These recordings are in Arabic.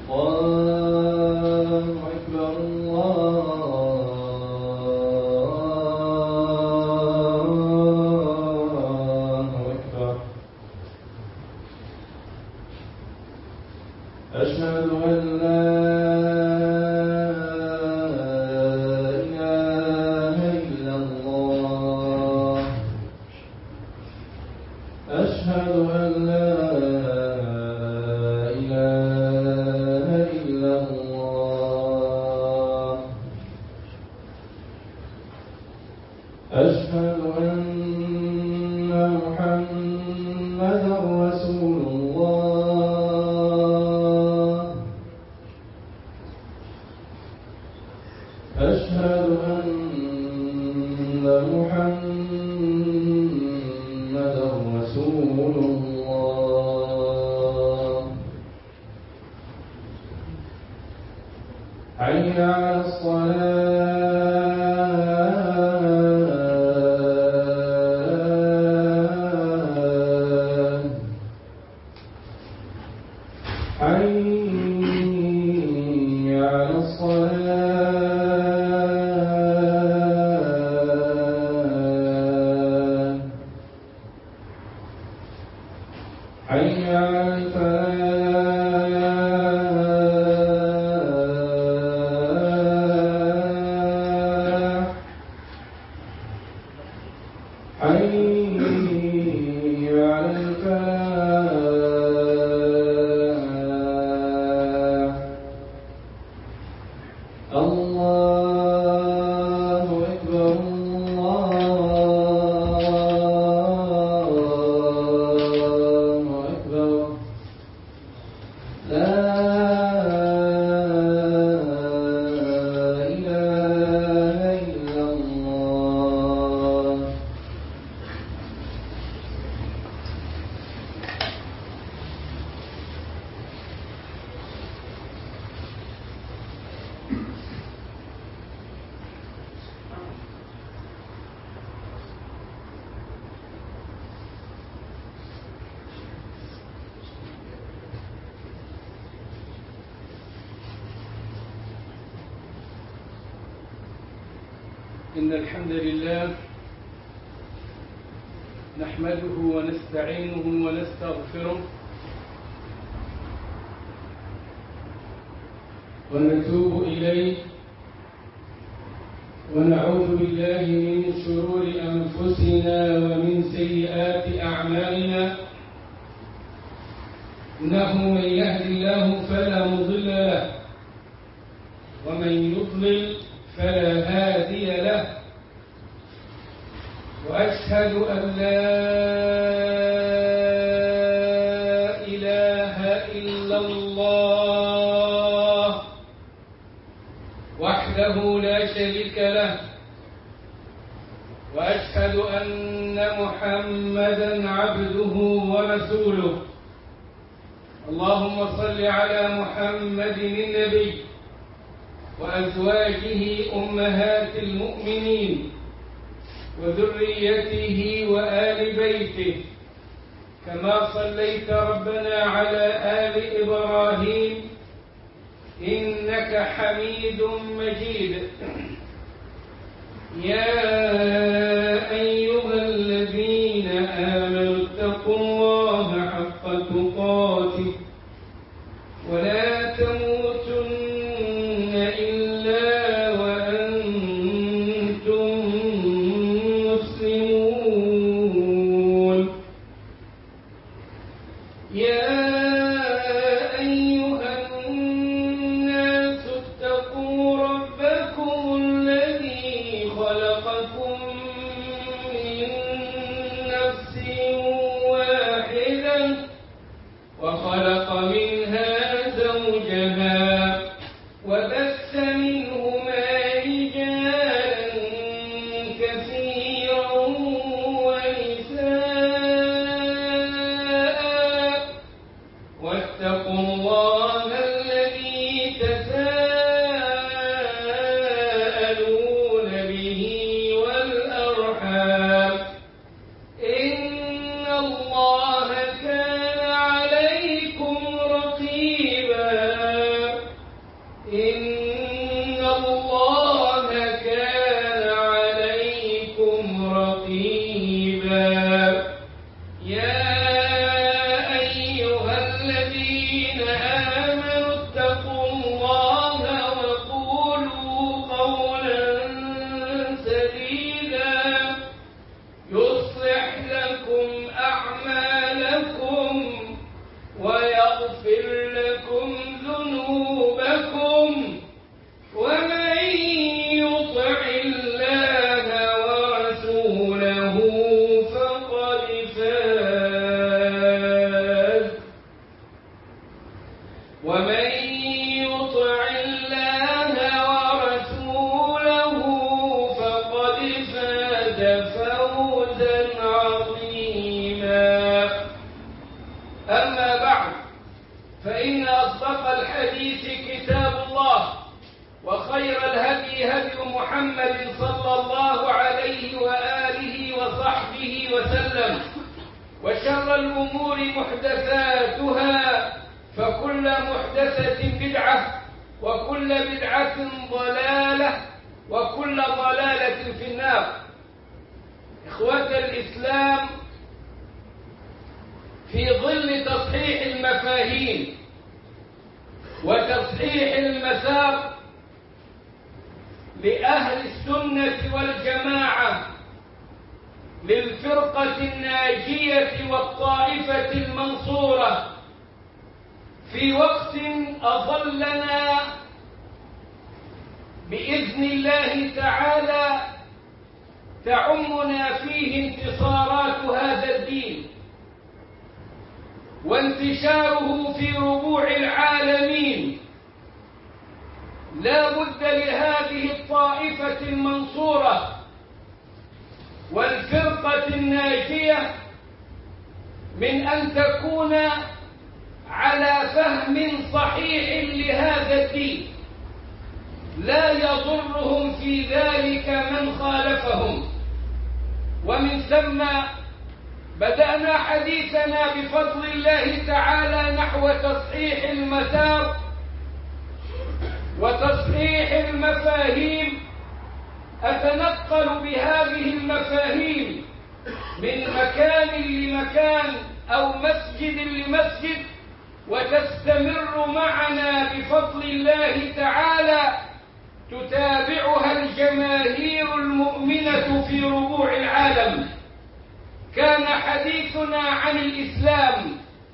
إن الحمد لله نحمده ونستعينه ونستغفره ونتوب إليه ونعوذ بالله من شرور أنفسنا ومن سيئات أعمالنا إنه من يهد الله فلا مضل له ومن يضلل فلا هادي له وأشهد أن لا إله إلا الله وحده لا شريك له وأشهد أن محمدًا عبده ورسوله اللهم صل على محمد النبي وأزواجه أمهات المؤمنين وذريته وآل بيته كما صليت ربنا على آل إبراهيم إنك حميد مجيد يا أيها الذين آمنوا اتقوا الله حق تقاته ولا تموتن إلا وأنتم مسلمون يا أيها الناس اتقوا ربكم الذي خلقكم من نفس واحدة وخلق منها زوجها وبث منهما رجالا كثيرا ونساء واتقوا الله الذي تساءلون به والأرحام إن الله كان عليكم رقيبا يغفر لكم ذنوبكم ومن يطع الله ورسوله فقد فاز ومن يطع الله ورسوله فقد فاز فوزا عظيما. أما بعد، فإن أصدق الحديث كتاب الله، وخير الهدي هدي محمد صلى الله عليه وآله وصحبه وسلم، وشر الأمور محدثاتها، فكل محدثة بدعة، وكل بدعة ضلالة، وكل ضلالة في النار. إخوة الإسلام، في ظل تصحيح المفاهيم وتصحيح المسار لأهل السنة والجماعة للفرقة الناجية والطائفة المنصورة، في وقت أظلنا بإذن الله تعالى تعمنا فيه انتصارات هذا الدين وانتشاره في ربوع العالمين، لا بد لهذه الطائفة المنصورة والفرقة الناجية من أن تكون على فهم صحيح لهذا الدين، لا يضرهم في ذلك من خالفهم. ومن ثم بدأنا حديثنا بفضل الله تعالى نحو تصحيح المسار وتصحيح المفاهيم. أتنقل بهذه المفاهيم من مكان لمكان أو مسجد لمسجد، وتستمر معنا بفضل الله تعالى تتابعها الجماهير المؤمنة في ربوع العالم. كان حديثنا عن الإسلام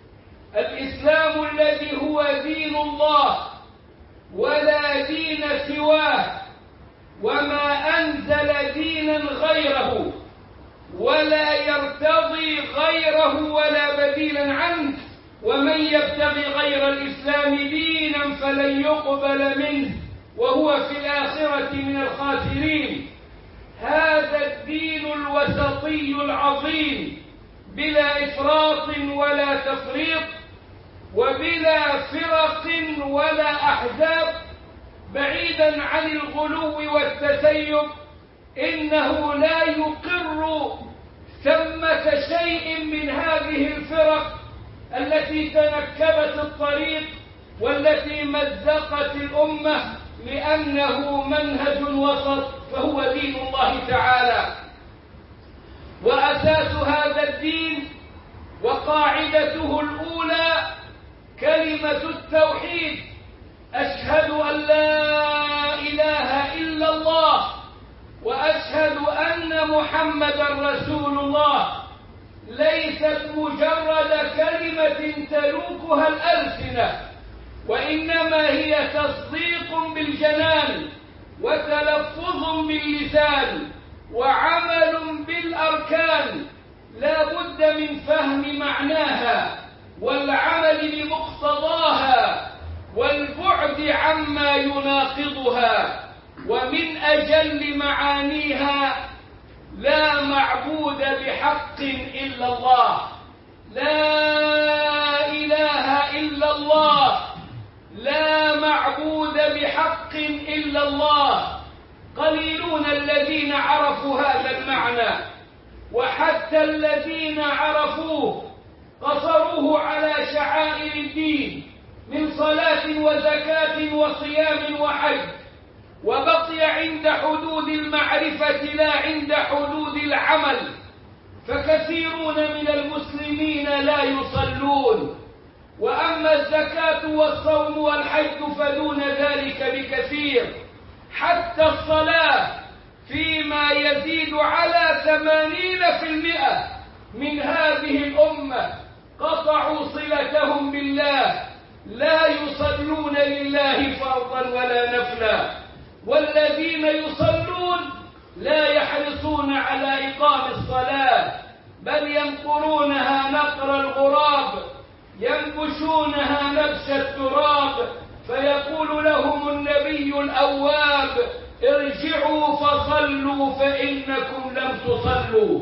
الذي هو دين الله ولا دين سواه، وما أنزل دينا غيره ولا يرتضي غيره ولا بديلا عنه، ومن يبتغي غير الإسلام دينا فلن يقبل منه وهو في الآخرة من الخاسرين. هذا الدين الوسطي العظيم بلا إفراط ولا تفريط، وبلا فرق ولا أحزاب، بعيدا عن الغلو والتسيب، إنه لا يقر ثمة شيء من هذه الفرق التي تنكبت الطريق والتي مزقت الأمة، لأنه منهج وسط، فهو دين الله تعالى. وأساس هذا الدين وقاعدته الأولى كلمة التوحيد: أشهد أن لا إله إلا الله وأشهد أن محمدا رسول الله. ليست مجرد كلمة تلوكها الألسنة، وإنما هي تصديق بالجنان وتلفظ باللسان وعمل بالأركان، لا بد من فهم معناها والعمل بمقتضاها والبعد عما يناقضها. ومن أجل معانيها: لا معبود بحق إلا الله، لا إله إلا الله، لا معبود بحق إلا الله. قليلون الذين عرفوا هذا المعنى، وحتى الذين عرفوه قصروه على شعائر الدين من صلاة وزكاة وصيام وحج، وبقي عند حدود المعرفة لا عند حدود العمل. فكثيرون من المسلمين لا يصلون، وأما الزكاة والصوم والحج فدون ذلك بكثير. حتى الصلاة فيما يزيد على 80% من هذه الأمة قطعوا صلتهم بالله لا يصلون لله فرضا ولا نفلا، والذين يصلون لا يحرصون على إقام الصلاة، بل ينقرونها نقر الغراب، ينبشونها نبش التراب. فيقول لهم النبي الأواب: ارجعوا فصلوا فإنكم لم تصلوا.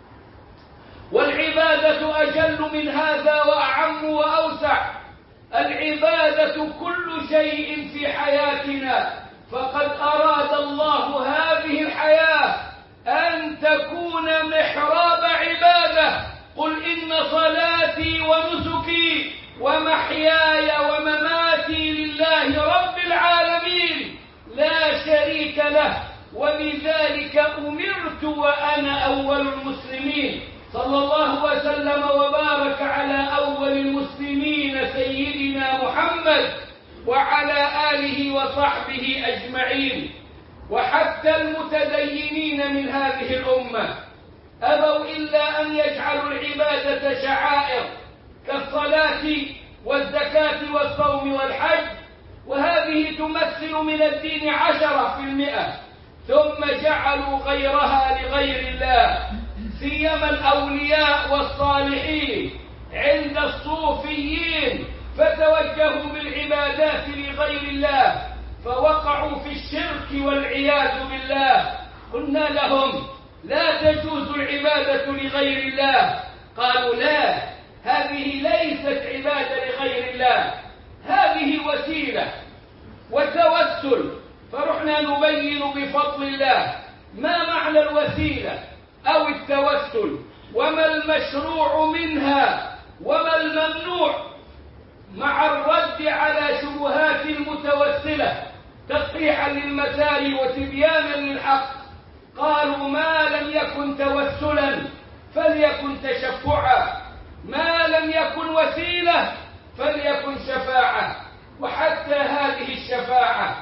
والعبادة أجل من هذا وأعم وأوسع. العبادة كل شيء في حياتنا، فقد أراد الله هذه الحياة أن تكون محراب عبادة. قل إن صلاتي ونسكي ومحياي ومماتي لله رب العالمين لا شريك له، وبذلك أمرت وأنا أول المسلمين. صلى الله وسلم وبارك على أول المسلمين سيدنا محمد وعلى آله وصحبه أجمعين. وحتى المتدينين من هذه الأمة أبوا إلا أن يجعلوا العبادة شعائر كالصلاة والزكاة والصوم والحج، وهذه تمثل من الدين 10%، ثم جعلوا غيرها لغير الله، سيما الأولياء والصالحين عند الصوفيين، فتوجهوا بالعبادات لغير الله فوقعوا في الشرك والعياذ بالله. قلنا لهم: لا تجوز العبادة لغير الله. قالوا: لا، هذه ليست عبادة لغير الله، هذه وسيلة وتوسل. فرحنا نبين بفضل الله ما معنى الوسيلة أو التوسل، وما المشروع منها وما الممنوع، مع الرد على شبهات المتوسلة تصحيحا للمسار وتبيانا للحق. قالوا: ما لم يكن توسلا فليكن تشفعا، ما لم يكن وسيلة فليكن شفاعة. وحتى هذه الشفاعة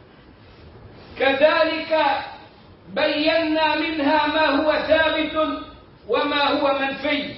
كذلك بينا منها ما هو ثابت وما هو منفي.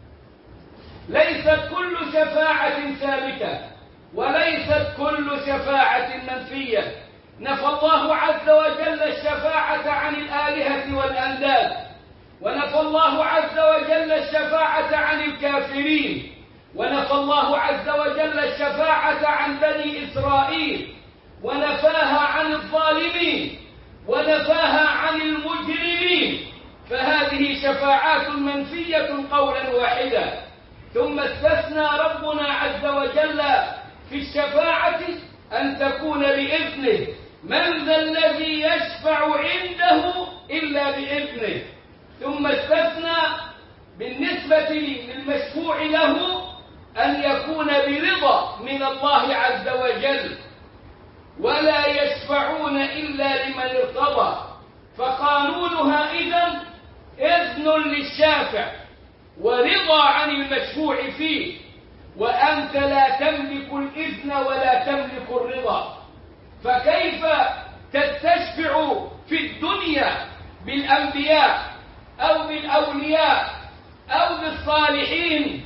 ليست كل شفاعة ثابتة وليست كل شفاعة منفية. نفى الله عز وجل الشفاعة عن الآلهة والأنداد، ونفى الله عز وجل الشفاعة عن الكافرين، ونفى الله عز وجل الشفاعة عن بني إسرائيل، ونفاها عن الظالمين، ونفاها عن المجرمين. فهذه شفاعات منفية قولا واحدا. ثم استثنى ربنا عز وجل في الشفاعة أن تكون بإذنه. من ذا الذي يشفع عنده إلا بإذنه. ثم استثنى بالنسبة للمشفوع له أن يكون برضا من الله عز وجل، ولا يشفعون إلا لمن ارتضى. فقانونها إذن للشافع ورضا عن المشفوع فيه، وأنت لا تملك الإذن ولا تملك الرضا. فكيف تستشفع في الدنيا بالأنبياء أو بالأولياء أو بالصالحين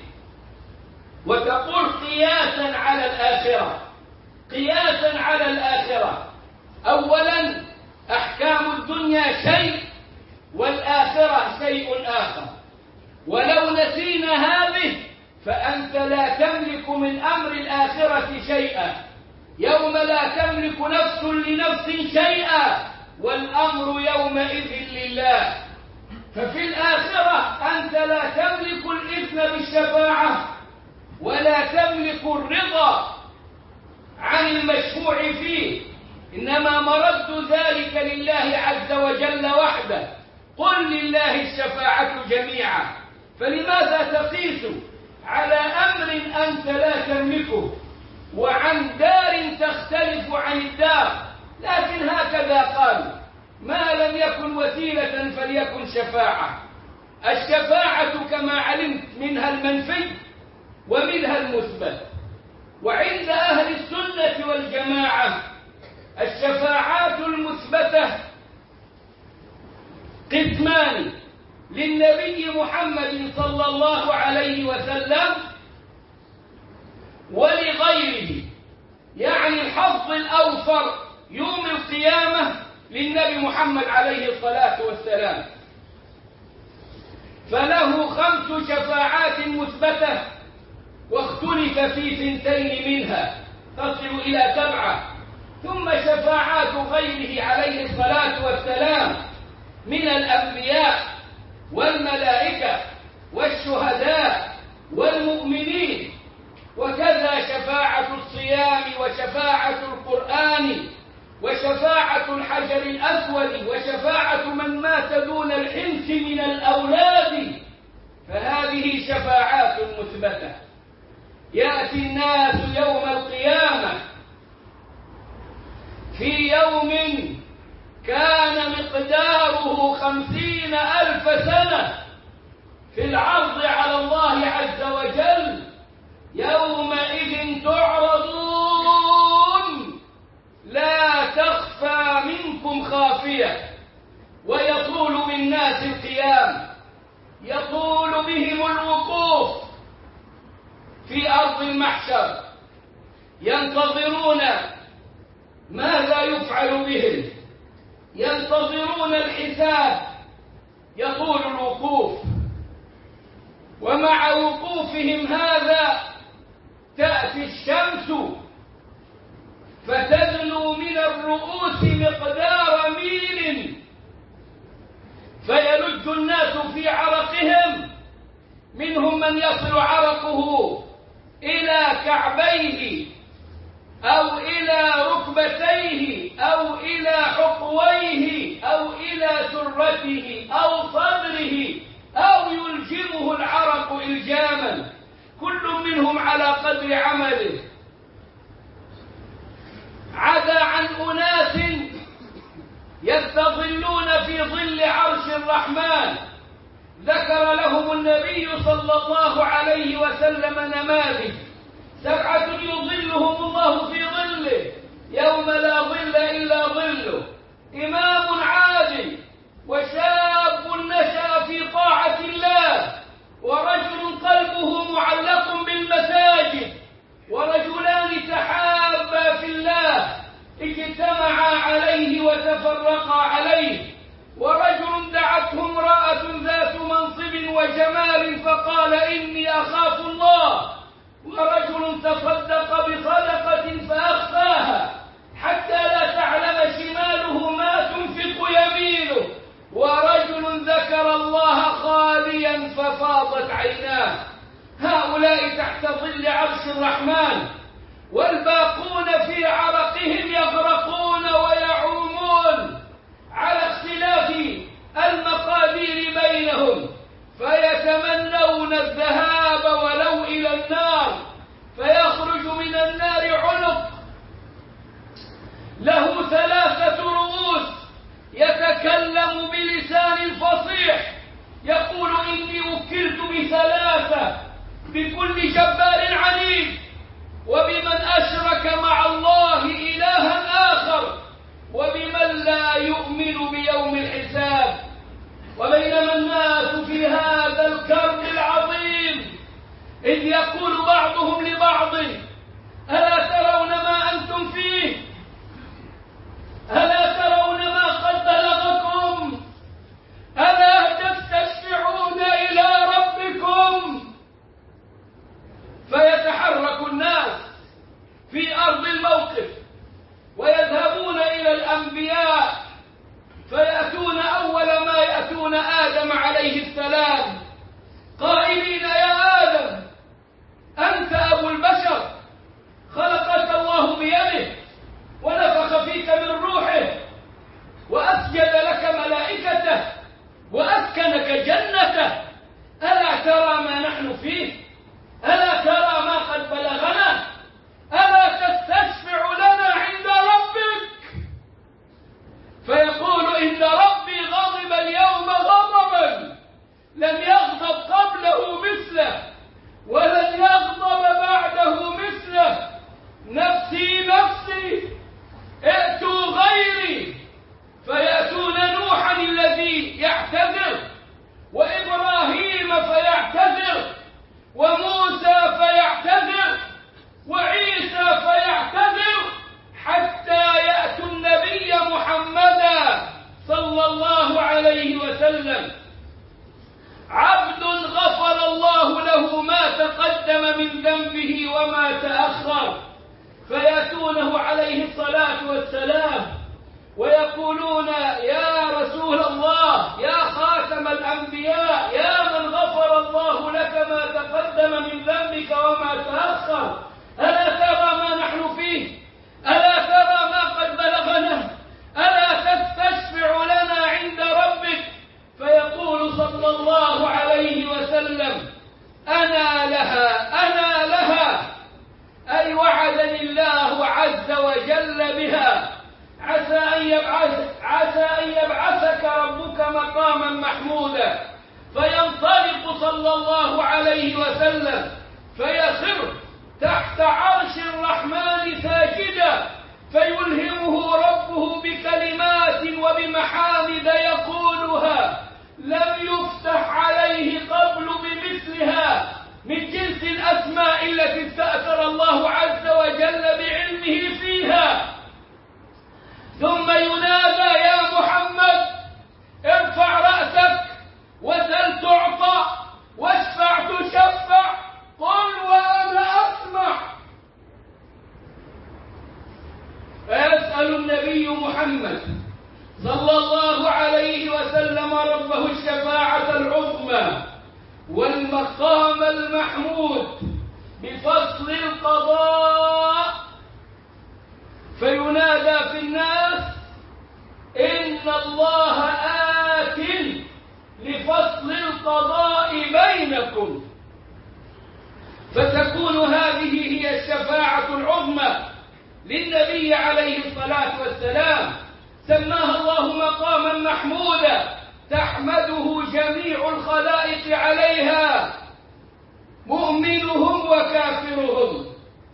وتقول قياسا على الآخرة؟ قياسا على الآخرة. أولا، أحكام الدنيا شيء والآخرة شيء آخر، ولو نسينا هذه فأنت لا تملك من أمر الآخرة شيئا. يوم لا تملك نفس لنفس شيئا والأمر يومئذ لله. ففي الآخرة أنت لا تملك الإذن بالشفاعة ولا تملك الرضا عن المشفوع فيه، إنما مرد ذلك لله عز وجل وحده. قل لله الشفاعة جميعا. فلماذا تقيس على أمر أنت لا تملكه وعن دار تختلف عن الدار؟ لكن هكذا قالوا: ما لم يكن وسيلة فليكن شفاعة. الشفاعة كما علمت منها المنفي ومنها المثبت. وعند أهل السنة والجماعة الشفاعات المثبتة قسمان: للنبي محمد صلى الله عليه وسلم ولغيره. الحظ الأوفر يوم القيامة للنبي محمد عليه الصلاة والسلام، فله 5 شفاعات مثبتة، واختلف في 2 منها تصل إلى 7، ثم شفاعات غيره عليه الصلاة والسلام من الأنبياء والملائكة والشهداء والمؤمنين، وكذا شفاعة الصيام وشفاعة القرآن وشفاعة الحجر الأسود وشفاعة من مات دون الحنس من الأولاد، فهذه شفاعات مثبتة. يأتي الناس يوم القيامة في يوم كان مقداره 50,000 سنة في العرض على الله عز وجل، يومئذ تعرضون لا تخفى منكم خافية، ويطول بالناس القيام، يطول بهم الوقوف في أرض المحشر، ينتظرون ماذا يفعل بهم، ينتظرون الحساب، يطول الوقوف، ومع وقوفهم هذا تأتي الشمس فتدنو من الرؤوس مقدار ميل، فيلج الناس في عرقهم، منهم من يصل عرقه إلى كعبيه أو إلى ركبتيه أو إلى حقويه أو إلى سرته أو صدره، أو يلجمه العرق إلجاما، كل منهم على قدر عمله، عدا عن أناس يستظلون في ظل عرش الرحمن. ذكر لهم النبي صلى الله عليه وسلم نماذج: 7 يظلهم الله في ظله يوم لا ظل إلا ظله، إمام عادل، وشاب نشأ في طاعة الله، ورجل قلبه معلق بالمساجد، ورجلان تحابا في الله اجتمعا عليه وتفرقا عليه، ورجل دعته امرأة ذات منصب وجمال فقال إني أخاف الله، ورجل تصدق بصدقة فأخفاها حتى لا تعلم شماله ما تنفق يمينه، ورجل ذكر الله خاليا ففاضت عيناه. هؤلاء تحت ظل عرش الرحمن، والباقون في عرقهم يغرقون ويعومون على اختلاف المقادير بينهم، فيتمنون الذهاب ولو إلى النار، فيخرج من النار عنق له 3 رؤوس يتكلم بلسان فصيح، يقول إني وكلت ب3: بكل جبار عنيد، وبمن أشرك مع الله إلها آخر، وبمن لا يؤمن بيوم الحساب. وبينما الناس في هذا الكرب العظيم إذ يقول بعضهم لبعض: ألا ترون ما أنتم فيه؟ ألا ترون ما قد بلغكم؟ ألا تستشفعون إلى ربكم؟ فيتحرك الناس في أرض الموقف ويذهبون إلى الأنبياء، فيأتون أول ما يأتون آدم عليه السلام قائلين: يا آدم، أنت أبو البشر، خلقك الله بيده ونفخ فيك من روحه وأسجد لك ملائكته وأسكنك جنته، ألا ترى ما نحن فيه؟ ألا ترى ما قد بلغنا؟ ألا تستشفع لنا عند ربك؟ فيقول: إن ربي غضب اليوم غضبا لم يغضب قبله ويقولون يا رسول الله، يا خاتم الأنبياء، يا من غفر الله لك ما تقدم من ذنبك وما تأخر، ألا ترى ما نحن فيه؟ ألا ترى ما قد بلغنا؟ ألا تستشفع لنا عند ربك؟ فيقول صلى الله عليه وسلم: أنا لها، أنا لها، أي وعدني الله عز وجل بها. عسى أن يبعثك ربك مقاما محمودا. فينطلق صلى الله عليه وسلم فيخر تحت عرش الرحمن ساجدا، فيلهمه ربه بكلمات وبمحامد يقولها لم يفتح عليه قبل بمثلها، من جنس الأسماء التي استأثر الله عز وجل بعلمه فيها. ثم ينادى: يا محمد، ارفع رأسك وسل تعطى واشفع تشفع، قل وأنا أسمع. فيسأل النبي محمد صلى الله عليه وسلم ربه الشفاعة العظمى والمقام المحمود بفصل القضاء، فينادى في الناس: إن الله آت لفصل القضاء بينكم. فتكون هذه هي الشفاعة العظمى للنبي عليه الصلاة والسلام، سماها الله مقاما محمودا تحمده جميع الخلائق عليها، مؤمنهم وكافرهم.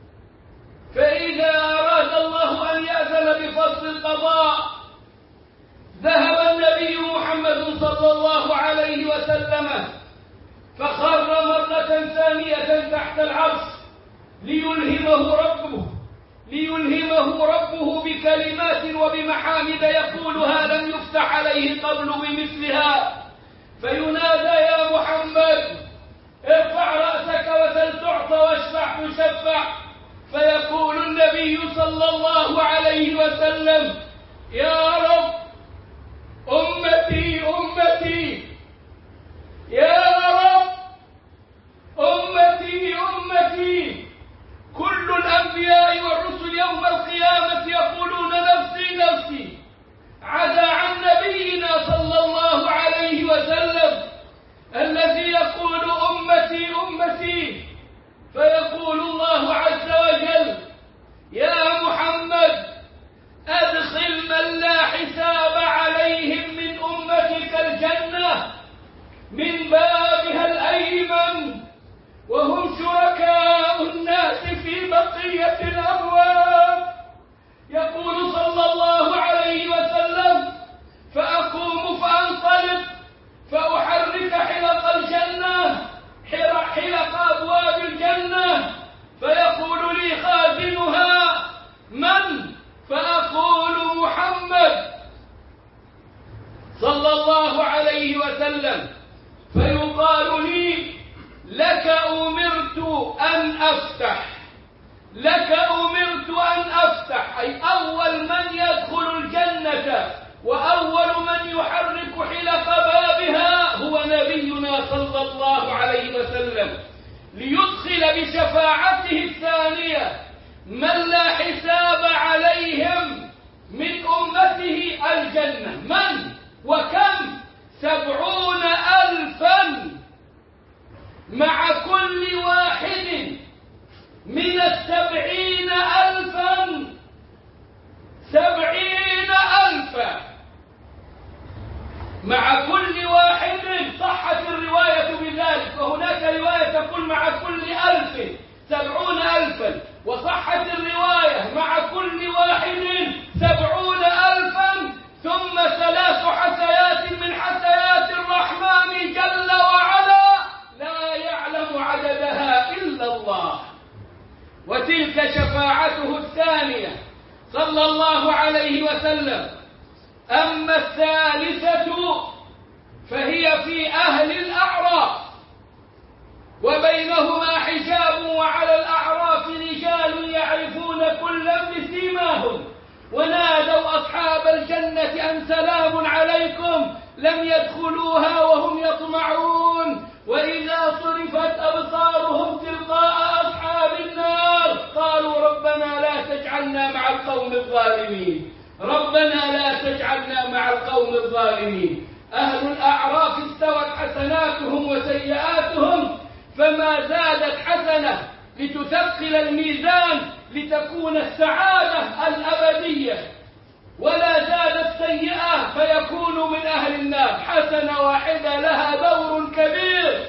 فإذا أراد الله أن يأذن بفصل القضاء، ذهب النبي محمد صلى الله عليه وسلم فخر مرة ثانية تحت العرش ليلهمه ربه بكلمات وبمحامد يقولها لم يفتح عليه قبل بمثلها. فينادى: يا محمد، ارفع رأسك وسل تعطى واشفع تشفع. فيقول النبي صلى الله عليه وسلم: يا رب، أمتي أمتي، يا رب، أمتي أمتي. كل الأنبياء والرسل يوم القيامة يقولون نفسي نفسي، عدا عن نبينا صلى الله عليه وسلم الذي يقول أمتي أمتي. فيقول الله عز وجل: يا محمد، أدخل من لا حساب عليهم من أمتك الجنة من بابها الأيمن، وهم شركاء الناس في بقية الأبواب. يقول صلى الله عليه وسلم: فأقوم فأنطلق فأحرك حلق الجنة، حلق أبواب الجنة، فيقول لي خازنها: من؟ فأقول: محمد صلى الله عليه وسلم. فيقال لي: لك أمرت أن أفتح، لك أمرت أن أفتح، أي أول من يدخل الجنة وأول من يحرك حلق بابها هو نبينا صلى الله عليه وسلم، ليدخل بشفاعته الثانية من لا حساب عليهم من أمته الجنة. من وكم؟ 70,000 مع كل واحد من 70,000 70,000 مع كل واحد. صحت الرواية بذلك، وهناك رواية تقول مع كل 1000 70,000، وصحت الرواية مع كل واحد 70,000 ثم 3 حسيات من حسيات الرحمن جل وعلا لا يعلم عددها إلا الله. وتلك شفاعته الثانية صلى الله عليه وسلم. أما الثالثة فهي في أهل الأعراف، وبينهما حجاب، وعلى الأعراف رجال يعرفون كلا بسيماهم ونادوا أصحاب الجنة أن سلام عليكم لم يدخلوها وهم يطمعون. وإذا صرفت أبصارهم تلقاء أصحاب النار قالوا ربنا لا تجعلنا مع القوم الظالمين، ربنا لا تجعلنا مع القوم الظالمين. أهل الأعراف استوت حسناتهم وسيئاتهم، فما زادت حسنة لتثقل الميزان لتكون السعادة الأبدية، ولا زادت سيئة فيكون من أهل النار. حسنة واحدة لها دور كبير.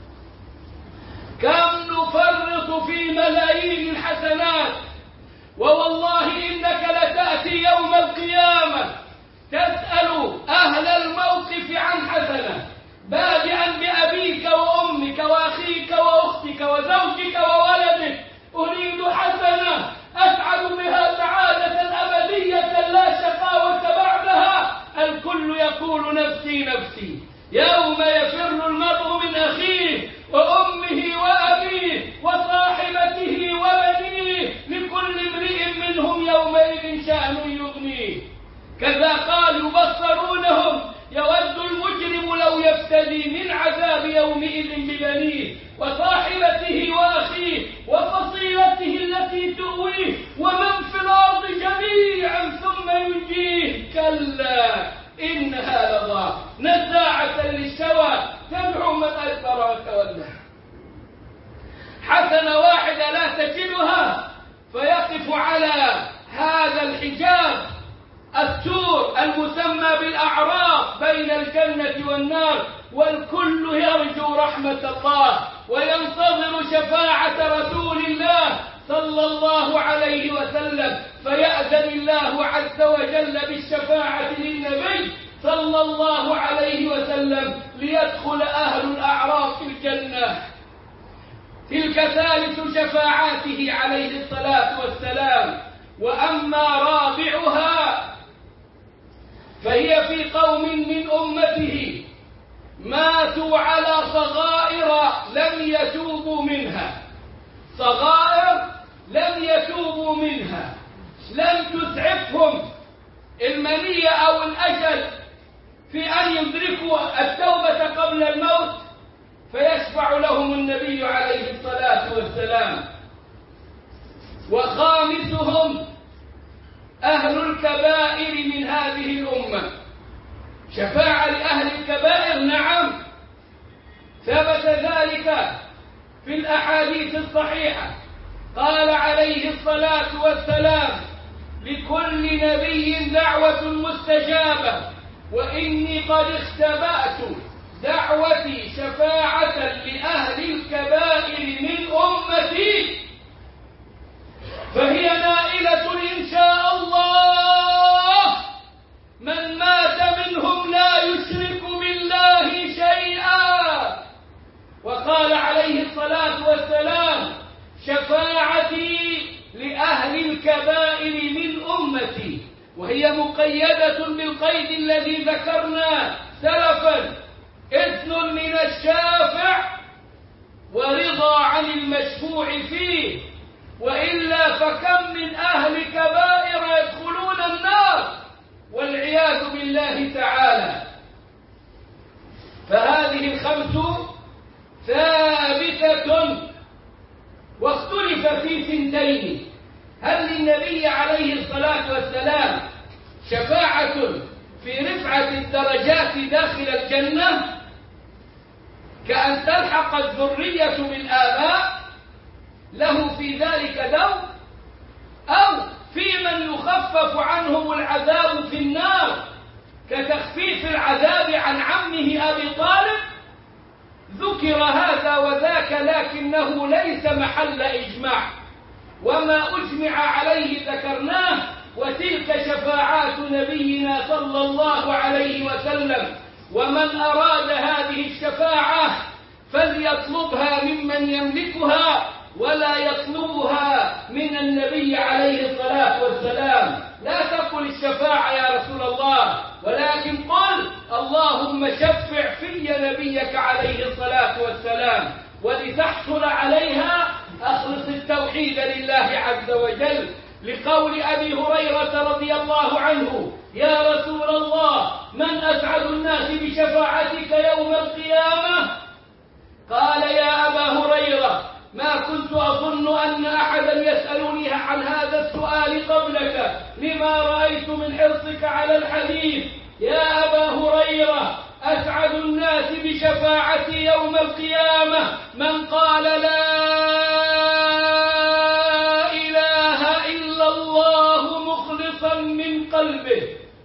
كم نفرط في ملايين الحسنات، ووالله إنك لتأتي يوم القيامة تسأل أهل الموقف عن حسنة، بادئا بأبيك وأمك وأخيك وأختك وزوجك وولدك. أريد حسنة أسعد بها سعادة أبدية لا شقاوة بعدها. الكل يقول نفسي نفسي. يوم يفر المرء من أخيه وأمه وأبيه وصاحبته وبنيه لكل امرئ منهم يومئذ شأن يغنيه. كذا قال يبصرونهم يود المجرم لو يفتدي من عذاب يومئذ ببنيه وصاحبته وأخيه وفصيلته التي تؤويه ومن في الأرض جميعا ثم ينجيه. كلا إنها لظى نزاعة للشوى تدعو من أدبر وتولى. حسنة واحدة لا تجدها فيقف على هذا الحجاب السور المسمى بالأعراف بين الجنة والنار، والكل يرجو رحمة الله وينتظر شفاعة رسول الله صلى الله عليه وسلم، فيأذن الله عز وجل بالشفاعة للنبي صلى الله عليه وسلم ليدخل أهل الأعراف في الجنة. تلك ثالث شفاعاته عليه الصلاة والسلام. وأما رابعها فهي في قوم من أمته ماتوا على صغائر لم يتوبوا منها، صغائر لم يتوبوا منها، لم تسعفهم المنية أو الأجل في أن يدركوا التوبة قبل الموت، فيشفع لهم النبي عليه الصلاة والسلام. وخامسهم أهل الكبائر من هذه الأمة. شفاعة لأهل الكبائر، نعم، ثبت ذلك في الأحاديث الصحيحة. قال عليه الصلاة والسلام: لكل نبي دعوة مستجابة، وإني قد اختبأت دعوتي شفاعة لأهل الكبائر من أمتي، فهي نائلة إن شاء الله من مات منهم لا يشرك بالله شيئا. وقال عليه الصلاة والسلام: شفاعتي لأهل الكبائر من أمتي، وهي مقيدة بالقيد الذي ذكرنا سلفا: إذن من الشافع ورضا عن المشفوع فيه، وإلا فكم من أهل كبائر يدخلون النار والعياذ بالله تعالى. فهذه الخمس ثابتة. واختلف في ثنتين: هل للنبي عليه الصلاة والسلام شفاعة في رفعة الدرجات داخل الجنة كأن تلحق الذرية بالآباء، له في ذلك دور، أو في من يخفف عنهم العذاب في النار كتخفيف العذاب عن عمه أبي طالب؟ ذكر هذا وذاك لكنه ليس محل إجماع، وما أجمع عليه ذكرناه. وتلك شفاعات نبينا صلى الله عليه وسلم، ومن أراد هذه الشفاعة فليطلبها ممن يملكها ولا يطلبها من النبي عليه الصلاة والسلام. لا تقل الشفاعة يا رسول الله، ولكن قل: اللهم شفع في نبيك عليه الصلاة والسلام. ولتحصل عليها أخلص التوحيد لله عز وجل، لقول أبي هريرة رضي الله عنه: يا رسول الله، من أسعد الناس بشفاعتك يوم القيامة؟ قال: يا أبا هريرة، ما كنت أظن أن أحدا يسألني عن هذا السؤال قبلك، لما رأيت من حرصك على الحديث. يا أبا هريرة، أسعد الناس بشفاعتي يوم القيامة من قال لا إله إلا الله مخلصا من قلبه.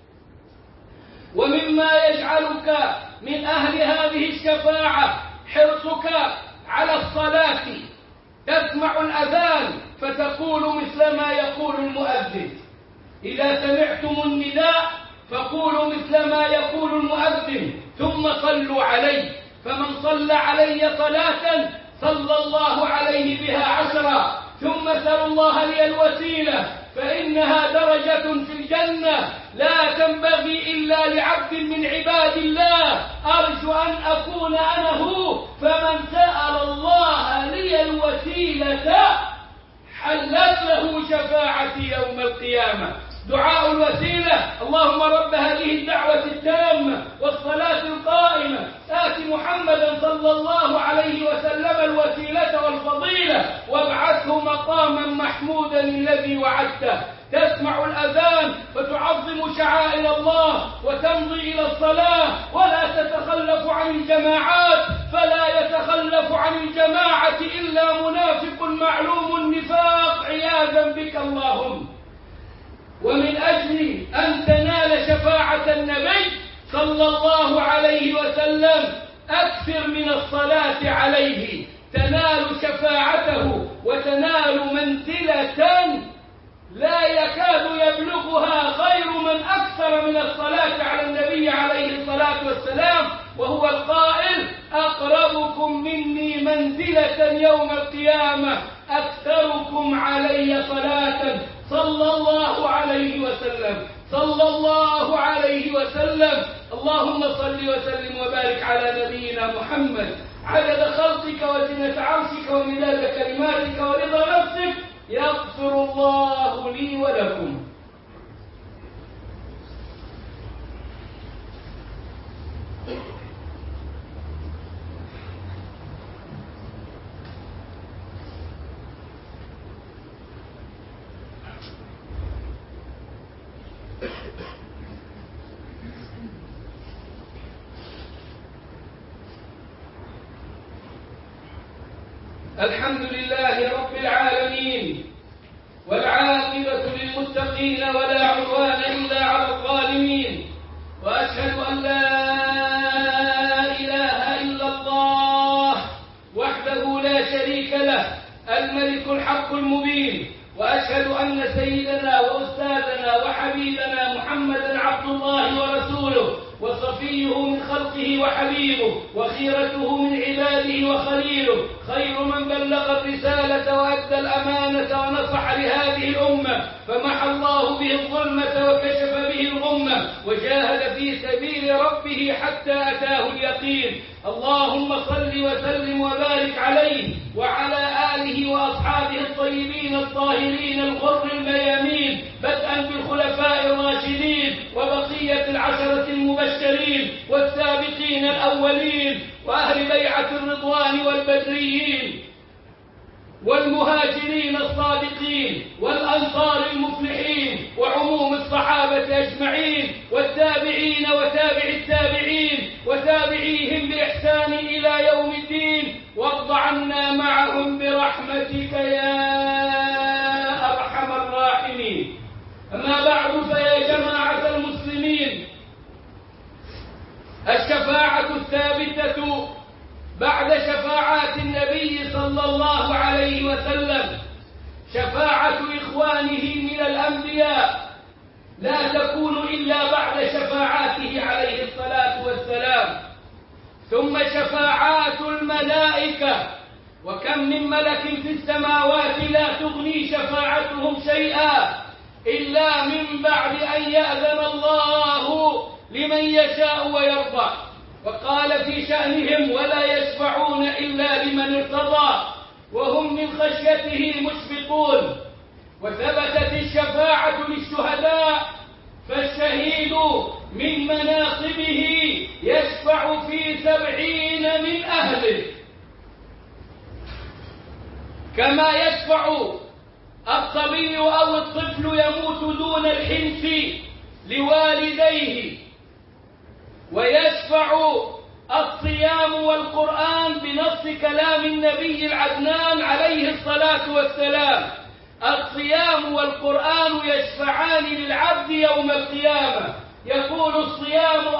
ومما يجعلك من أهل هذه الشفاعة حرصك على الصلاة. تسمع الأذان فتقول مثل ما يقول المؤذن، إذا سمعتم النداء فقولوا مثل ما يقول المؤذن، ثم صلوا علي، فمن صلى علي صلاة صلى الله عليه بها 10. ثم سلوا الله لي الوسيلة، فإنها درجة في الجنة لا تنبغي إلا لعبد من عباد الله، أرجو أن أكون أنا هو. فمن سأل الله لي الوسيلة حلت له شفاعتي يوم القيامة. دعاء الوسيلة: اللهم رب هذه الدعوة التامة والصلاة القائمة آت محمدا صلى الله عليه وسلم الوسيلة والفضيلة وابعثه مقاما محمودا الذي وعدته. تسمع الأذان فتعظم شعائر الله وتمضي إلى الصلاة، ولا تتخلف عن الجماعات، فلا يتخلف عن الجماعة إلا منافق معلوم النفاق عياذا بك اللهم. ومن أجل أن تنال شفاعة النبي صلى الله عليه وسلم أكثر من الصلاة عليه، تنال شفاعته وتنال منزلة لا يكاد يبلغها غير من أكثر من الصلاة على النبي عليه الصلاة والسلام، وهو القائل: أقربكم مني منزلة يوم القيامة أكثركم علي صلاة صلى الله عليه وسلم. صلى الله عليه وسلم. اللهم صل وسلم وبارك على نبينا محمد عدد خلقك وزنة عرشك ومداد كلماتك ورضا نفسك. يغفر الله لي ولكم. الحمد لله رب العالمين، والعاقبة للمتقين ولا عدوان إلا على الظالمين، وأشهد أن لا إله إلا الله وحده لا شريك له الملك الحق المبين، وأشهد أن سيدنا وأستاذنا وحبيبنا محمدا عبد الله ورسوله وصفيه من خلقه وحبيبه وخيرته من عباده وخليله، خير من بلغ الرسالة وأدى الأمانة ونصح لهذه الأمة، فمحى الله به الظلمة وكشف به الغمة، وجاهد في سبيل ربه حتى أتاه اليقين. اللهم صل وسلم وبارك عليه وعلى آله وأصحابه الطيبين الطاهرين الغر الميامين، بدءا بالخلفاء الراشدين وبقية العشرة المبشرين والسابقين الأولين وأهل بيعة الرضوان والبدريين والمهاجرين الصادقين والأنصار المفلحين وعموم الصحابة أجمعين والتابعين وتابع التابعين وتابعيهم بإحسان إلى يوم الدين، وارض عنا معهم برحمتك يا أرحم الراحمين. أما بعد، فيا جماعة المسلمين، الشفاعة الثابتة بعد شفاعات النبي صلى الله عليه وسلم شفاعة إخوانه من الأنبياء لا تكون إلا بعد شفاعاته عليه الصلاة والسلام، ثم شفاعات الملائكة، وكم من ملك في السماوات لا تغني شفاعتهم شيئا إلا من بعد أن يأذن الله لمن يشاء ويرضى. وقال في شأنهم: ولا يشفعون إلا لمن ارتضى، وهم من خشيته مشفقون. وثبتت الشفاعة للشهداء، فالشهيد من مناقبه يشفع في 70 من أهله، كما يشفع الصبي أو الطفل يموت دون الحنث لوالديه، ويشفع الصيام والقرآن بنص كلام النبي العدنان عليه الصلاة والسلام: الصيام والقرآن يشفعان للعبد يوم القيامة. يقول الصيام: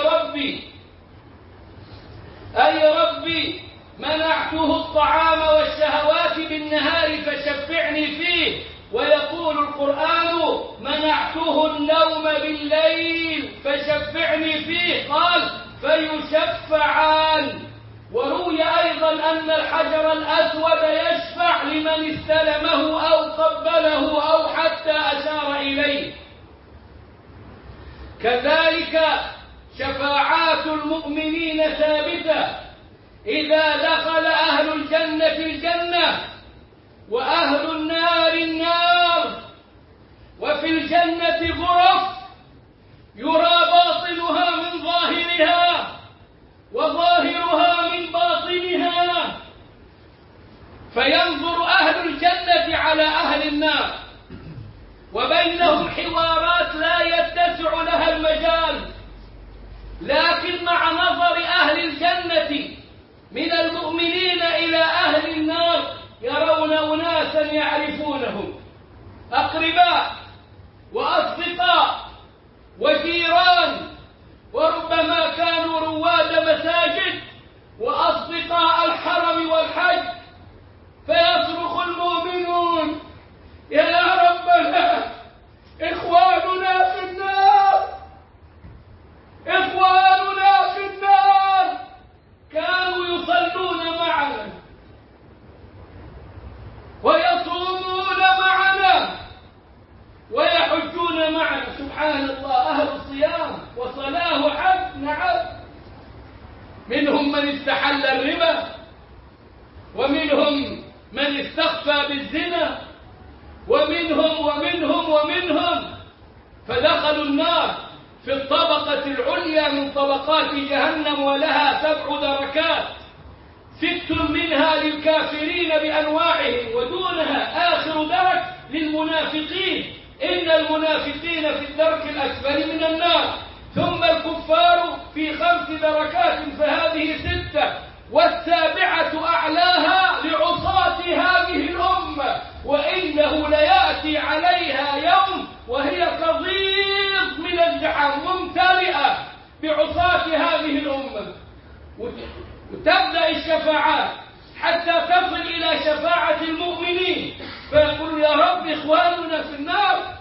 أي ربي منعته الطعام والشهوات بالنهار فشفعني فيه. ويقول القرآن: منعته النوم بالليل فشفعني فيه. قال: فيشفعان. وروي أيضا أن الحجر الأسود يشفع لمن استلمه أو قبله أو حتى أشار إليه. كذلك شفاعات المؤمنين ثابتة: إذا دخل أهل الجنة الجنة وأهل النار النار، وفي الجنة غرف يرى باطنها من ظاهرها وظاهرها من باطنها، فينظر أهل الجنة على أهل النار وبينهم حوارات لا يتسع لها المجال، لكن مع نظر أهل الجنة من المؤمنين إلى أهل النار يرون أناسا يعرفونهم، أقرباء وأصدقاء وجيران، وربما كانوا رواد مساجد وأصدقاء الحرم والحج. فيصرخ المؤمنون: يا ربنا، إخواننا في النار، إخواننا في النار كانوا يصلون معنا ويصومون معنا ويحجون معنا. سبحان الله، أهل الصيام وصلاة وحج. نعم، منهم من استحل الربا، ومنهم من استخفى بالزنا، ومنهم فدخلوا النار في الطبقة العليا من طبقات جهنم، ولها 7 دركات، 6 منها للكافرين بأنواعهم، ودونها آخر درك للمنافقين، إن المنافقين في الدرك الأسفل من النار، ثم الكفار في 5 دركات، فهذه 6، والسابعة أعلاها لعصاة هذه الأمة، وإنه ليأتي عليها يوم وهي كضيض من الجحيم ممتلئة بعصاة هذه الأمة. وتبدأ الشفاعات حتى تصل إلى شفاعة المؤمنين، فيقول: يا رب، إخواننا في النار.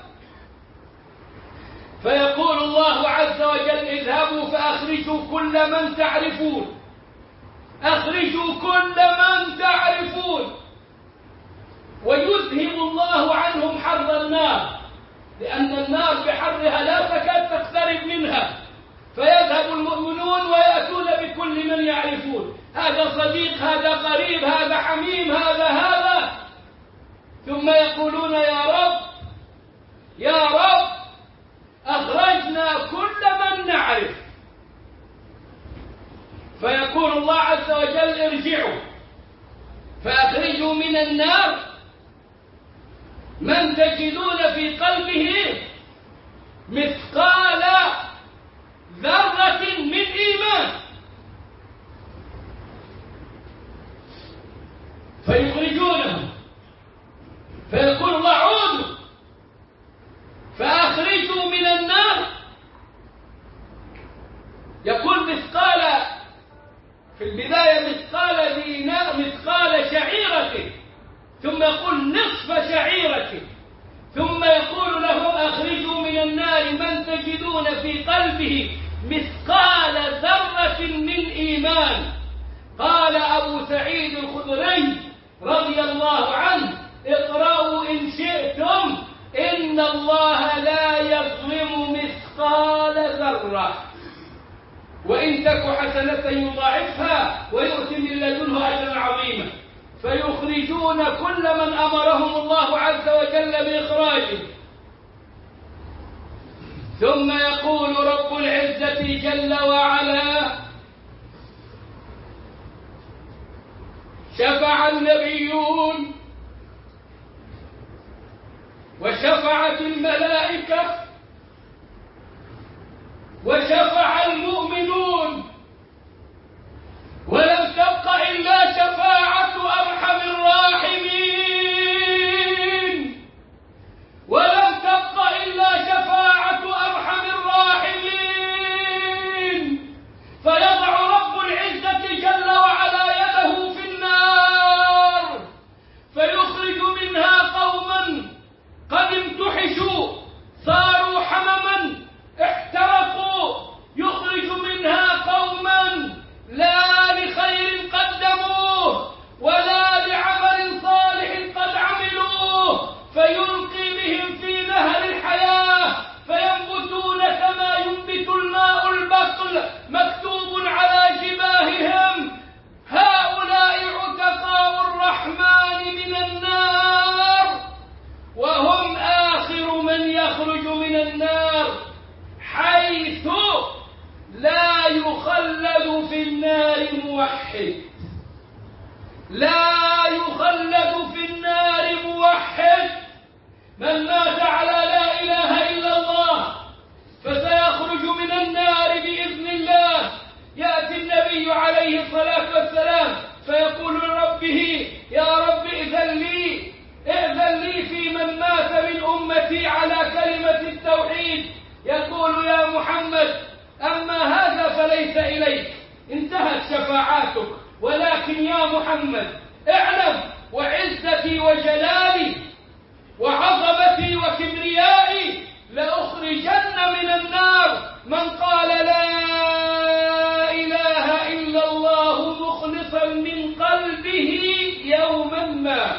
فيقول الله عز وجل: اذهبوا فأخرجوا كل من تعرفون، أخرجوا كل من تعرفون. ويذهب الله عنهم حر النار، لأن النار بحرها لا تكاد تقترب منها، فيذهب المؤمنون ويأتون بكل من يعرفون، هذا صديق، هذا قريب، هذا حميم، هذا، ثم يقولون: يا رب، يا رب، أخرجنا كل من نعرف. فيقول الله عز وجل: ارجعوا فأخرجوا من النار من تجدون في قلبه مثقال ذرة من إيمان، فيخرجونهم. فيقول الله: عودوا فأخرجوا من النار، يقول مثقال، في البداية مثقال دينار، مثقال شعيرة، ثم يقول نصف شعيرة، ثم يقول لهم: أخرجوا من النار من تجدون في قلبه مثقال ذرة من إيمان. قال أبو سعيد الخدري رضي الله عنه: اقرأوا إن شئتم إن الله لا يظلم مثقال ذرة، وإن تك حسنة يضاعفها ويؤتي من لدنه أجرا عظيما. فيخرجون كل من أمرهم الله عز وجل بإخراجه. ثم يقول رب العزة جل وعلا: شفع النبيون وشفعت الملائكة وشفع المؤمنون، ولم تبق إلا شفاعة أرحم الراحمين، ولم تبق إلا شفاعة أرحم الراحمين. فيضع رب العزة جل وعلا يده في النار فيخرج منها قوما قد امتحشوا صاروا حمما احترقوا، يخرج منها قوما لا لخير قدموه ولا لعمل صالح قد عملوه، فيلقي بهم في نهر الحياة فينبتون كما ينبت الماء البقل، مكتوب على جباههم: هؤلاء عتقاء الرحمن من النار، وهم آخر من يخرج من النار، حيث لا يخلد في النار موحد، لا يخلد في النار موحد. من مات على لا إله إلا الله فسيخرج من النار بإذن الله. يأتي النبي عليه الصلاة والسلام فيقول لربه: يا رب إذن لي في من مات من أمتي على كلمة التوحيد. يقول: يا محمد أما هذا فليس إليك، انتهت شفاعاتك، ولكن يا محمد اعلم وعزتي وجلالي وعظمتي وكبريائي لأخرجن من النار من قال لا إله إلا الله مخلصا من قلبه يوما ما.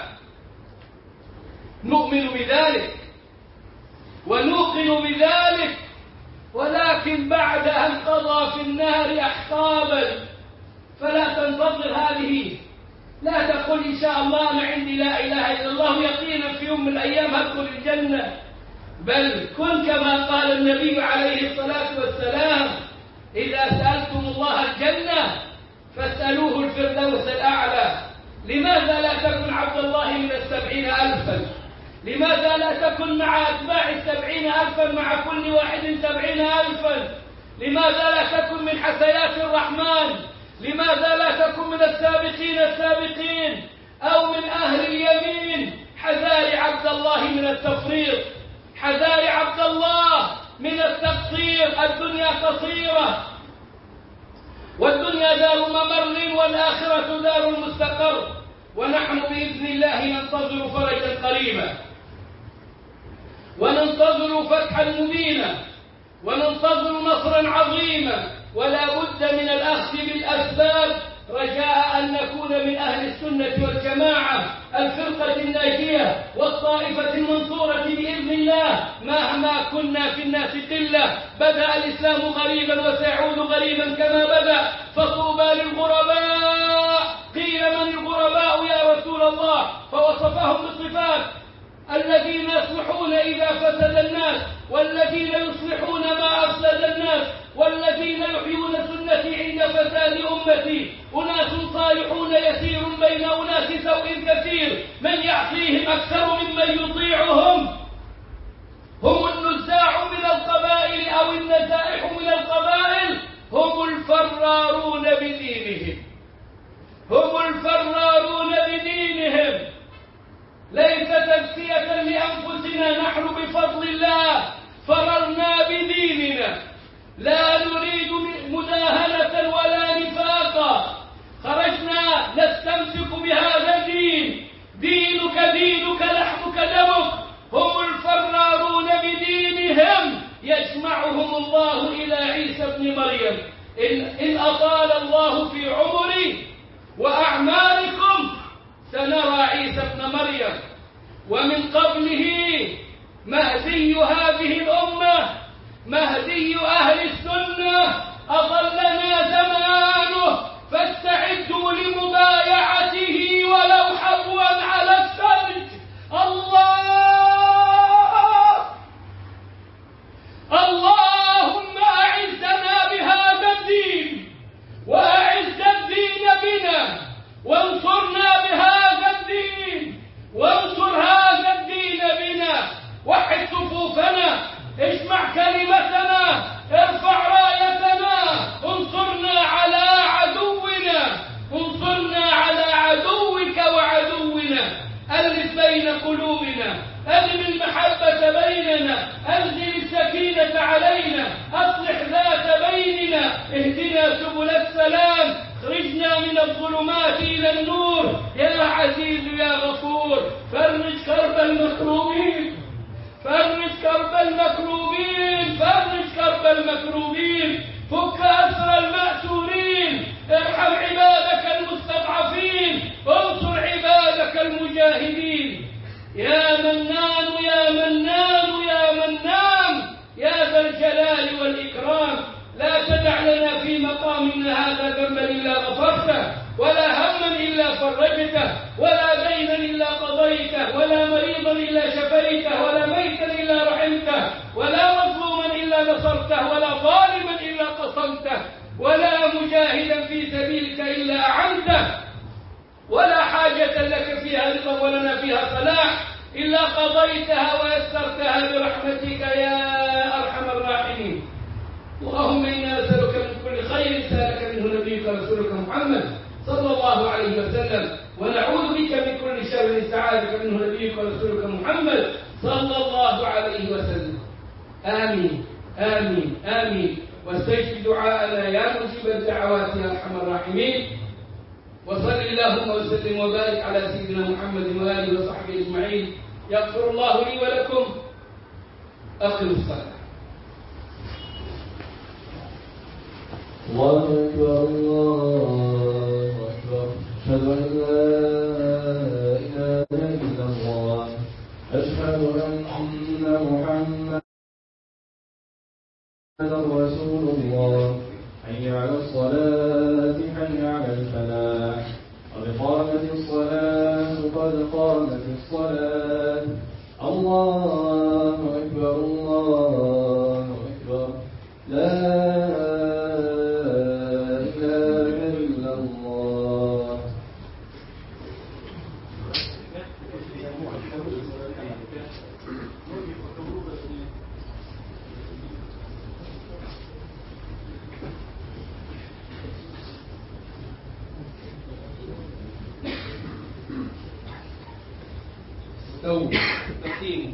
نؤمن بذلك ونوقن بذلك، ولكن بعد أن قضى في النار أحقابا. فلا تنتظر هذه، لا تقل إن شاء الله أنا عندي لا إله إلا الله يقينا في يوم من الأيام هدخل الجنة، بل كن كما قال النبي عليه الصلاة والسلام: إذا سألتم الله الجنة فاسألوه الفردوس الأعلى. لماذا لا تكن عبد الله من 70,000؟ لماذا لا تكن مع أتباع 70,000 مع كل واحد 70,000؟ لماذا لا تكن من حسيات الرحمن؟ لماذا لا تكن من السابقين أو من أهل اليمين؟ حذار عبد الله من التفريط، حذار عبد الله من التقصير. الدنيا قصيرة، والدنيا دار ممر والآخرة دار المستقر، ونحن بإذن الله ننتظر فرجا قريبا، وننتظر فتحا مبينا، وننتظر نصرا عظيما، ولا بد من الأخذ بالأسباب رجاء أن نكون من أهل السنة والجماعة، الفرقة الناجية والطائفة المنصورة بإذن الله. مهما كنا في الناس قلة، بدأ الإسلام غريبا وسيعود غريبا كما بدأ، فطوبى للغرباء. قيل: من الغرباء يا رسول الله؟ فوصفهم بالصفات: الذين يصلحون إذا فسد الناس، والذين يصلحون ما أفسد الناس، والذين يحيون سنتي عند فساد أمتي. أناس صالحون يسير بين أناس سوء كثير، من يعصيهم أكثر ممن يطيعهم. هم النزاع من القبائل أو النزائح من القبائل، هم الفرارون بدينهم، هم الفرارون بدينهم. ليس تزكية لأنفسنا، نحن بفضل الله فررنا بديننا، لا نريد مداهنة ولا نفاقا، خرجنا نستمسك بهذا الدين. دينك دينك، لحمك دمك. هم الفرارون بدينهم، يجمعهم الله إلى عيسى ابن مريم. إن أطال الله في عمري وأعماركم سنرى عيسى ابن مريم، ومن قبله مهدي هذه الأمة، مهدي أهل السنة، أضلنا زمانه، فاستعدوا لمبايعته ولو اجمع كلمتنا، ارفع رايتنا، انصرنا على عدونا، انصرنا على عدوك وعدونا، ألف بين قلوبنا، أدم المحبة بيننا، أنزل السكينة علينا، أصلح ذات بيننا، اهدنا سبل السلام، اخرجنا من الظلمات إلى النور، يا عزيز يا غفور، فرج كرب المكروبين، فرج كرب المكروبين، فرج كرب المكروبين، فك أسر المأسورين، ارحم عبادك المستضعفين، انصر عبادك المجاهدين، يا منان يا منان يا منان يا ذا الجلال والإكرام، لا تدع لنا في مقامنا هذا ذنبا إلا غفرته، ولا هما إلا فرجته، ولا دينا إلا قضيته، ولا مريضا إلا شفيته، ولا ميتا إلا رحمته، ولا مظلوما إلا نصرته، ولا ظالما إلا قصمته، ولا مجاهدا في سبيلك إلا أعنته، ولا حاجة لك فيها رضا ولنا فيها صلاح إلا قضيتها ويسرتها برحمتك يا أرحم الراحمين. اللهم إنا نسألك من كل خير سألك منه نبيك ورسولك محمد صلى الله عليه وسلم، ونعوذ بك من كل شر استعاذك منه نبيك ورسولك محمد صلى الله عليه وسلم. آمين آمين آمين. واستجب دعاءنا يا مجيب الدعوات يا أرحم الراحمين. وصل اللهم وسلم وبارك على سيدنا محمد وآله وصحبه أجمعين. يغفر الله لي ولكم. أقم الصلاة. الله أكبر الله أكبر. أشهد أن لا إله إلا الله. أشهد أن محمدا رسول الله. حي على الصلاة حي على الفلاح. قد قامت الصلاة قد قامت الصلاة. الله أكبر الله أكبر. لا تقييم.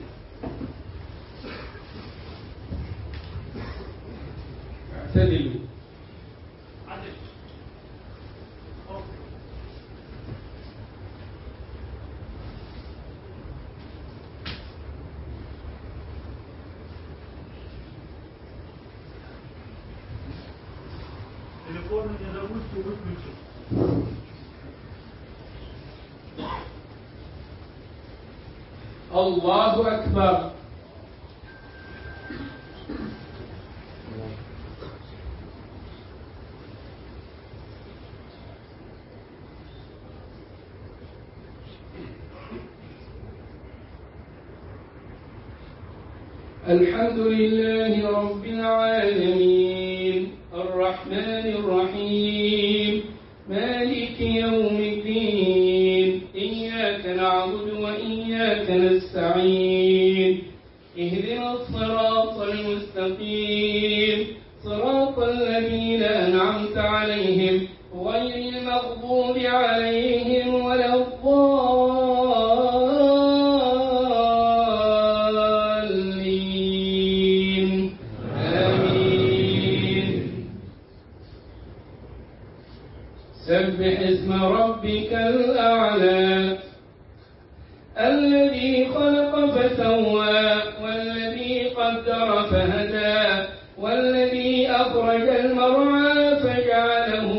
اعتدلوا. الله أكبر. الحمد لله رب العالمين الرحمن الرحيم مالك يوم الدين. إياك نعبد وإياك نستعين. اهدنا الصراط المستقيم صراط الذين أنعمت عليهم غير المغضوب عليهم ولا الضالين. آمين. سبح اسم ربك الأعلى الذي خلق فسوى والذي قدر فهدى والذي أخرج المرعى فجعله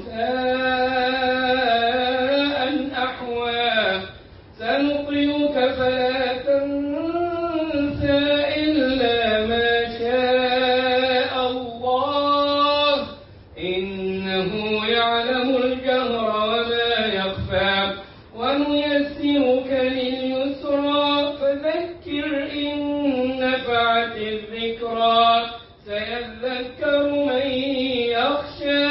غثاء أحوى. سنقرئك فلا تنسى إلا ما شاء الله إنه يعلم الجهر وما يخفى. ونيسرك لليسرى فذكر إن نفعت الذكرى. سيذكر من يخشى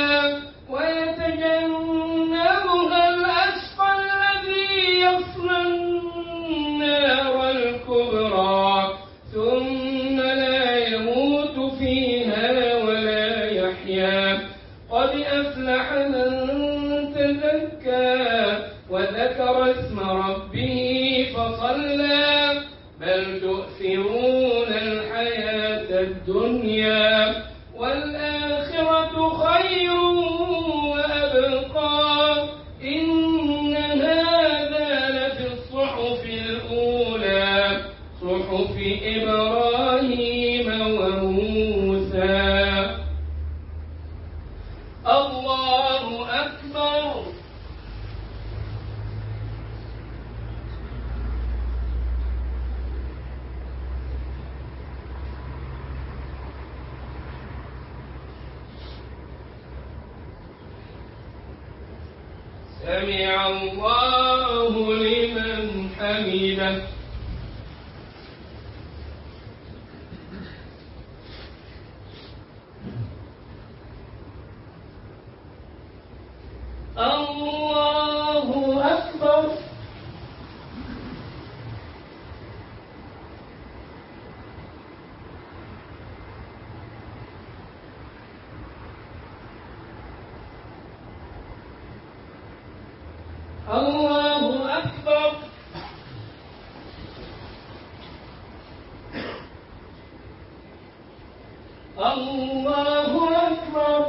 ويتجنبها الأشقى الذي يصلى النار الكبرى ثم لا الدنيا والآخرة خير وأبقى إن هذا لفي الصحف الأولى صحف إبراهيم وموسى. الله أكبر. سمع الله لمن حمده. الله أكبر. الله أكبر. الله أكبر.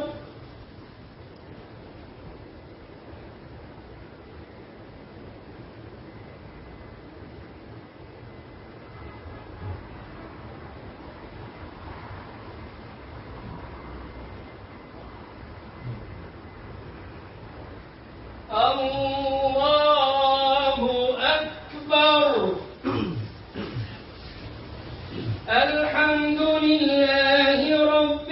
الله أكبر. الحمد لله رب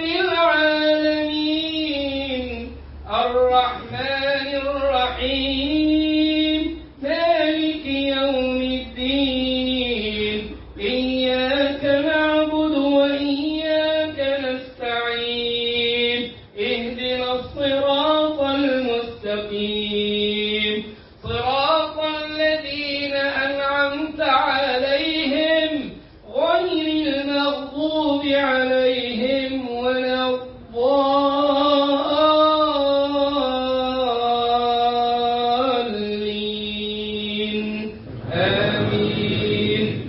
العالمين الرحمن الرحيم مالك يوم الدين إياك نعبد وإياك نستعين اهدنا الصراط المستقيم صراط الذين أنعمت عليهم غير المغضوب عليهم ولا الضالين آمين.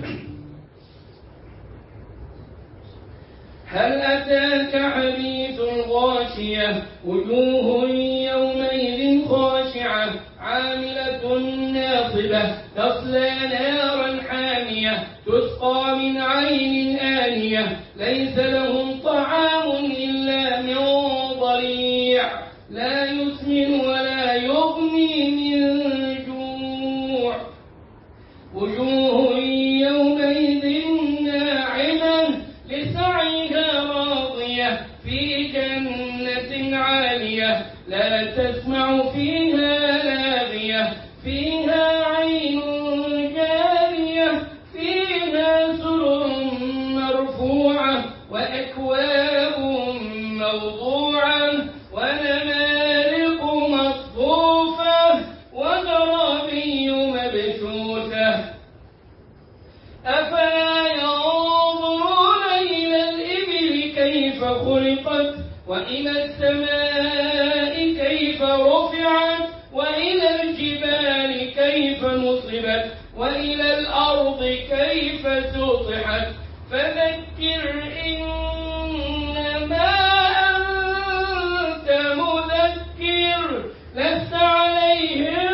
هل أتاك حديث الغاشية وجوه يومئذ خاشعة عاملة ناصبة تصلى نارا حامية تسقى من عين آنية ليس لهم طعام إلا من ضريع لا يسمن ولا يغني من جوع وجوه يومئذ ناعمة لسعيها راضية في جنة عالية لا تسمع فيها لاغية فيها عين جارية فيها سرر مرفوعة وأكواب موضوعة ونمارق مصفوفة وزرابي مبثوثة أفلا ينظرون إلى الإبل كيف خلقت وإلى السماء كيف رفعت وإلى الجبال كيف نصبت وإلى الأرض كيف سطحت فذكر إنما أنت مذكر لست عليهم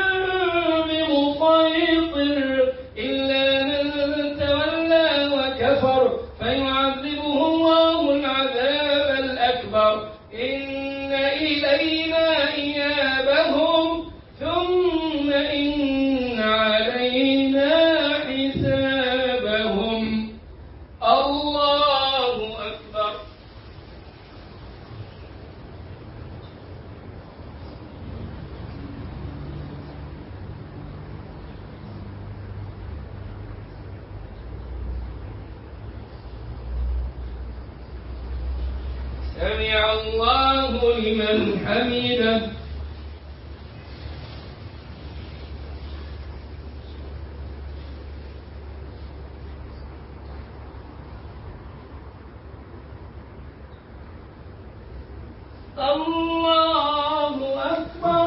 بمسيطر إلا من تولى وكفر فيعذبه الله العذاب الأكبر إن إلينا إيابهم ثم إن علينا حسابهم. الله أكبر. سمع الله لمن حمده. الله أكبر.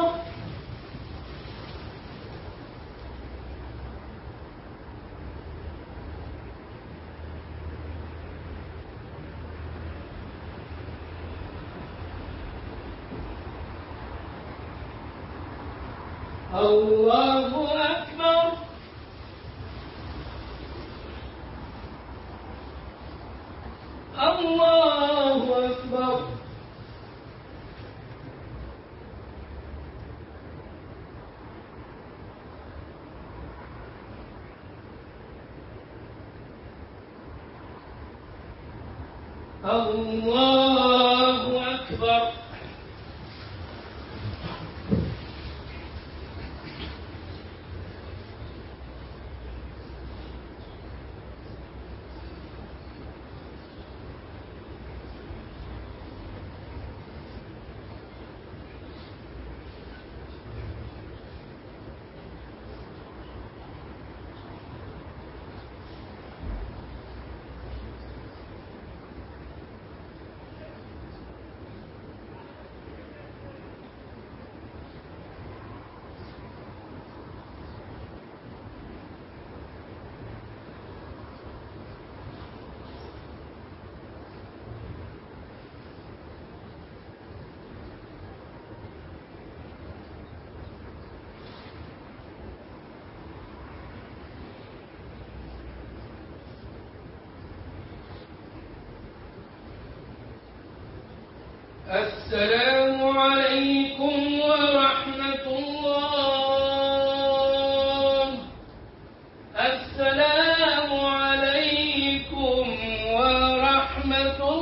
الله أكبر. الله أكبر. الله أكبر. السلام عليكم ورحمة الله. السلام عليكم ورحمة الله.